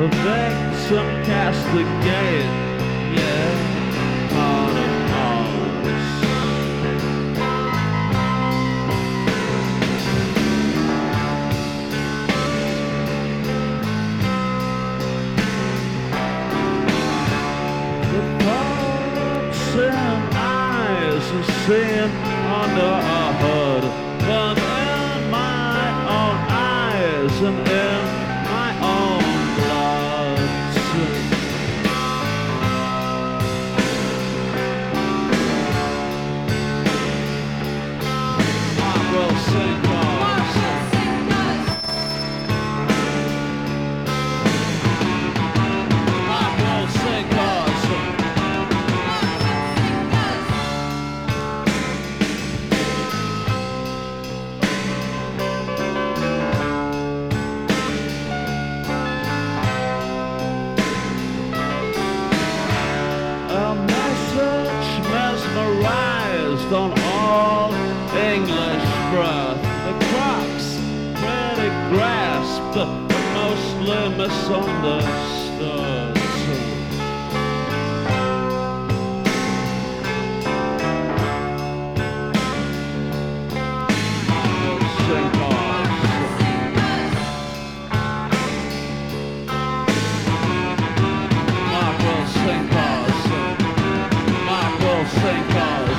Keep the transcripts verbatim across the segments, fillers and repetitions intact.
the victim castigate, yeah, on a horse. The thoughts and eyes are seen under a hood, but in my own eyes and in my own blood. I will sing God's. I will sing God's. A message mesmerized on all English breath. The crux pretty grasped, but mostly misunderstood. Sing God's. Mark will sing God's. Mark will sing God's.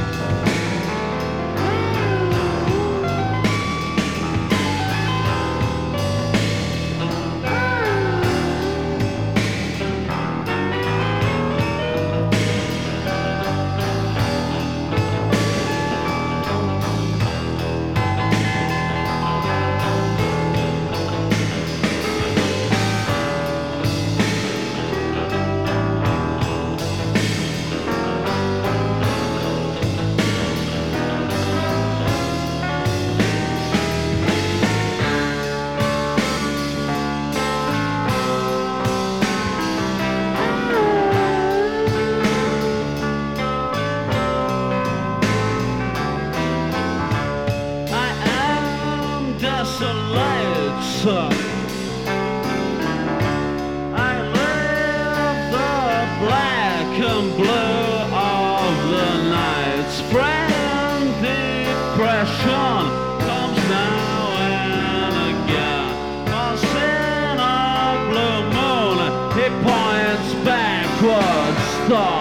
I am desolate, son. I live the black and blue of the night. Spring depression comes now and again. Once in a blue moon, he points backwards. Thought